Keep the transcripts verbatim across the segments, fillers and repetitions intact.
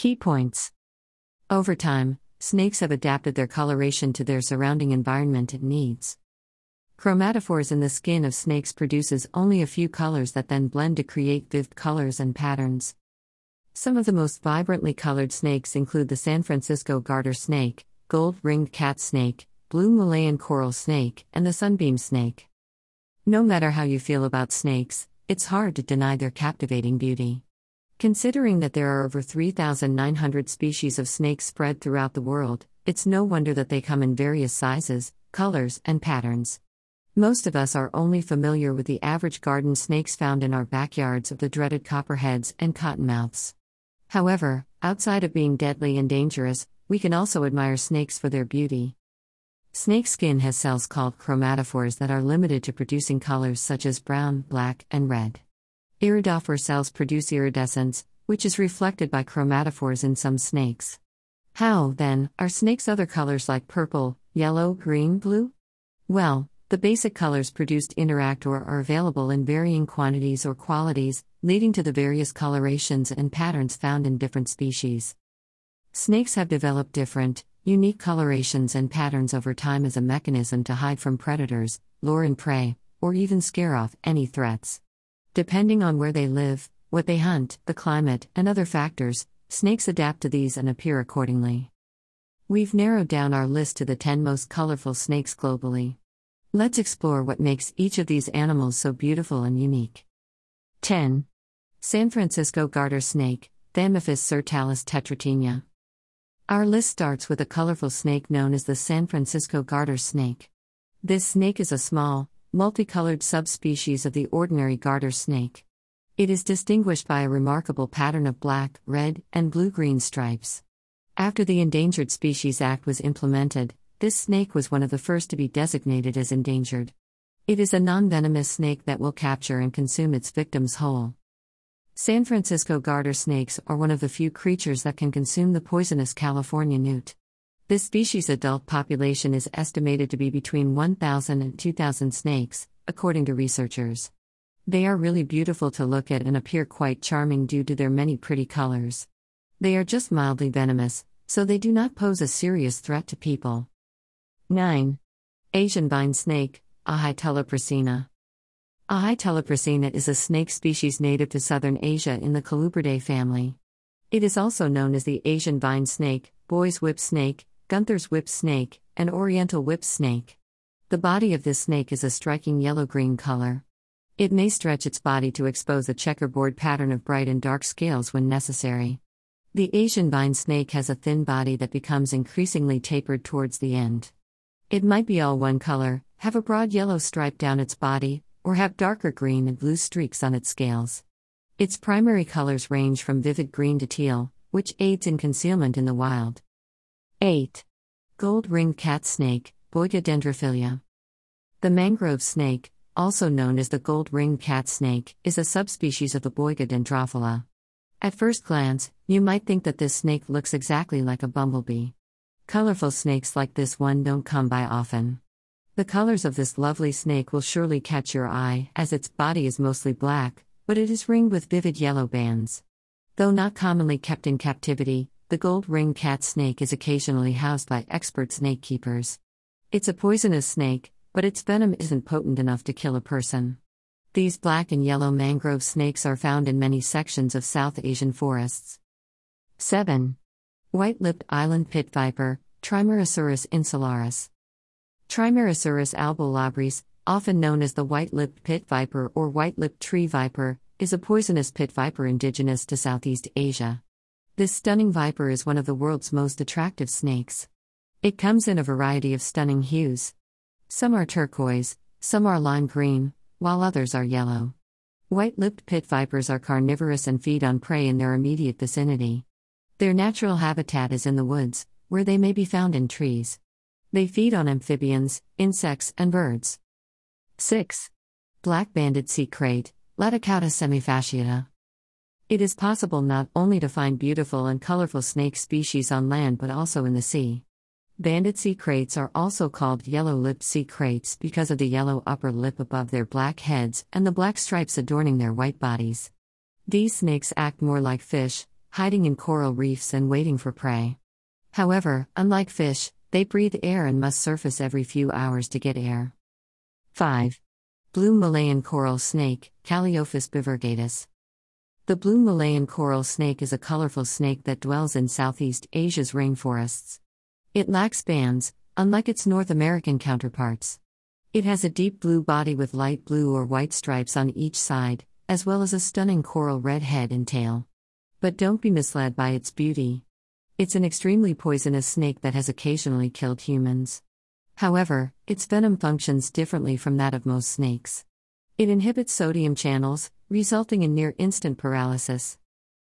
Key points. Over time, snakes have adapted their coloration to their surrounding environment and needs. Chromatophores in the skin of snakes produces only a few colors that then blend to create vivid colors and patterns. Some of the most vibrantly colored snakes include the San Francisco garter snake, gold-ringed cat snake, blue Malayan coral snake, and the sunbeam snake. No matter how you feel about snakes, it's hard to deny their captivating beauty. Considering that there are over three thousand nine hundred species of snakes spread throughout the world, it's no wonder that they come in various sizes, colors, and patterns. Most of us are only familiar with the average garden snakes found in our backyards of the dreaded copperheads and cottonmouths. However, outside of being deadly and dangerous, we can also admire snakes for their beauty. Snake skin has cells called chromatophores that are limited to producing colors such as brown, black, and red. Iridophore cells produce iridescence, which is reflected by chromatophores in some snakes. How, then, are snakes' other colors like purple, yellow, green, blue? Well, the basic colors produced interact or are available in varying quantities or qualities, leading to the various colorations and patterns found in different species. Snakes have developed different, unique colorations and patterns over time as a mechanism to hide from predators, lure in prey, or even scare off any threats. Depending on where they live, what they hunt, the climate, and other factors, snakes adapt to these and appear accordingly. We've narrowed down our list to the ten most colorful snakes globally. Let's explore what makes each of these animals so beautiful and unique. ten. San Francisco garter snake, Thamnophis sirtalis tetratinea. Our list starts with a colorful snake known as the San Francisco garter snake. This snake is a small, multicolored subspecies of the ordinary garter snake. It is distinguished by a remarkable pattern of black, red, and blue-green stripes. After the Endangered Species Act was implemented, this snake was one of the first to be designated as endangered. It is a non-venomous snake that will capture and consume its victims whole. San Francisco garter snakes are one of the few creatures that can consume the poisonous California newt. This species' adult population is estimated to be between one thousand and two thousand snakes, according to researchers. They are really beautiful to look at and appear quite charming due to their many pretty colors. They are just mildly venomous, so they do not pose a serious threat to people. nine. Asian vine snake, Ahaetelopracina. Ahaetelopracina is a snake species native to southern Asia in the Colubridae family. It is also known as the Asian vine snake, boy's whip snake, Gunther's whip snake, and oriental whip snake. The body of this snake is a striking yellow-green color. It may stretch its body to expose a checkerboard pattern of bright and dark scales when necessary. The Asian vine snake has a thin body that becomes increasingly tapered towards the end. It might be all one color, have a broad yellow stripe down its body, or have darker green and blue streaks on its scales. Its primary colors range from vivid green to teal, which aids in concealment in the wild. eight. Gold-ringed cat snake, Boiga dendrophilia. The mangrove snake, also known as the gold-ringed cat snake, is a subspecies of the Boiga dendrophylla. At first glance, you might think that this snake looks exactly like a bumblebee. Colorful snakes like this one don't come by often. The colors of this lovely snake will surely catch your eye, as its body is mostly black, but it is ringed with vivid yellow bands. Though not commonly kept in captivity, the gold-ringed cat snake is occasionally housed by expert snake keepers. It's a poisonous snake, but its venom isn't potent enough to kill a person. These black and yellow mangrove snakes are found in many sections of South Asian forests. seven. White-lipped island pit viper, Trimeresurus insularis. Trimeresurus albolabris, often known as the white-lipped pit viper or white-lipped tree viper, is a poisonous pit viper indigenous to Southeast Asia. This stunning viper is one of the world's most attractive snakes. It comes in a variety of stunning hues. Some are turquoise, some are lime green, while others are yellow. White-lipped pit vipers are carnivorous and feed on prey in their immediate vicinity. Their natural habitat is in the woods, where they may be found in trees. They feed on amphibians, insects, and birds. six. Black-banded sea crate, Latticauda semifasciata. It is possible not only to find beautiful and colorful snake species on land but also in the sea. Banded sea kraits are also called yellow-lipped sea kraits because of the yellow upper lip above their black heads and the black stripes adorning their white bodies. These snakes act more like fish, hiding in coral reefs and waiting for prey. However, unlike fish, they breathe air and must surface every few hours to get air. five. Blue Malayan coral snake, Calliopus bivirgatus. The blue Malayan coral snake is a colorful snake that dwells in Southeast Asia's rainforests. It lacks bands, unlike its North American counterparts. It has a deep blue body with light blue or white stripes on each side, as well as a stunning coral red head and tail. But don't be misled by its beauty. It's an extremely poisonous snake that has occasionally killed humans. However, its venom functions differently from that of most snakes. It inhibits sodium channels, resulting in near-instant paralysis.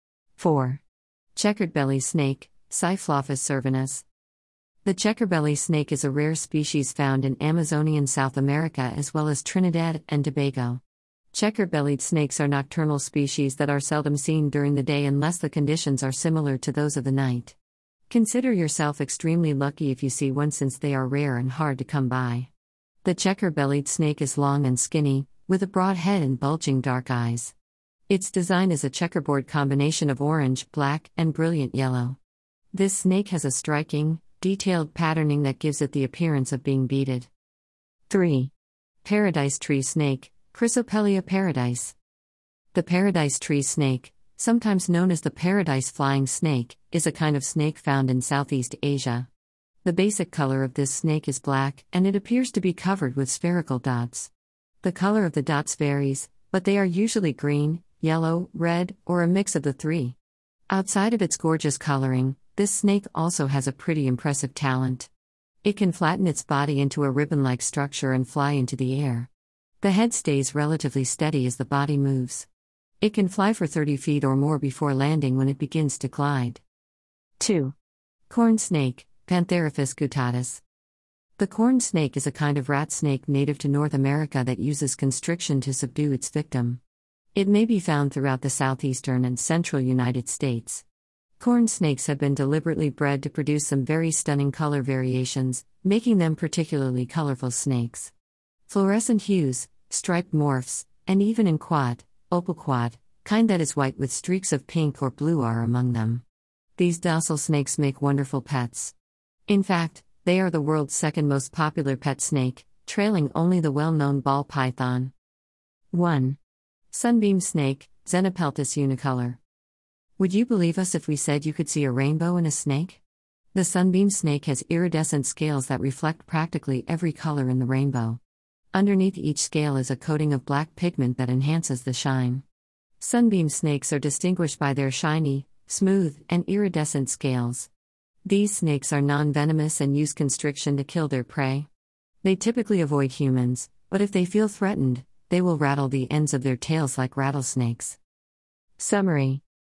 four. Checkered belly snake, Cyphlophus cervinus. The checkerbelly snake is a rare species found in Amazonian South America as well as Trinidad and Tobago. Checker-bellied snakes are nocturnal species that are seldom seen during the day unless the conditions are similar to those of the night. Consider yourself extremely lucky if you see one, since they are rare and hard to come by. The checker-bellied snake is long and skinny, with a broad head and bulging dark eyes. Its design is a checkerboard combination of orange, black, and brilliant yellow. This snake has a striking, detailed patterning that gives it the appearance of being beaded. three. Paradise tree snake, Chrysopelea paradise. The paradise tree snake, sometimes known as the paradise flying snake, is a kind of snake found in Southeast Asia. The basic color of this snake is black, and it appears to be covered with spherical dots. The color of the dots varies, but they are usually green, yellow, red, or a mix of the three. Outside of its gorgeous coloring, this snake also has a pretty impressive talent. It can flatten its body into a ribbon-like structure and fly into the air. The head stays relatively steady as the body moves. It can fly for thirty feet or more before landing when it begins to glide. two. Corn snake, Pantherophis guttatus. The corn snake is a kind of rat snake native to North America that uses constriction to subdue its victim. It may be found throughout the southeastern and central United States. Corn snakes have been deliberately bred to produce some very stunning color variations, making them particularly colorful snakes. Fluorescent hues, striped morphs, and even in quad, opaquad, kind that is white with streaks of pink or blue are among them. These docile snakes make wonderful pets. In fact, they are the world's second most popular pet snake, trailing only the well-known ball python. one. Sunbeam snake, Xenopeltis unicolor. Would you believe us if we said you could see a rainbow in a snake? The sunbeam snake has iridescent scales that reflect practically every color in the rainbow. Underneath each scale is a coating of black pigment that enhances the shine. Sunbeam snakes are distinguished by their shiny, smooth, and iridescent scales. These snakes are non-venomous and use constriction to kill their prey. They typically avoid humans, but if they feel threatened, they will rattle the ends of their tails like rattlesnakes. Summary.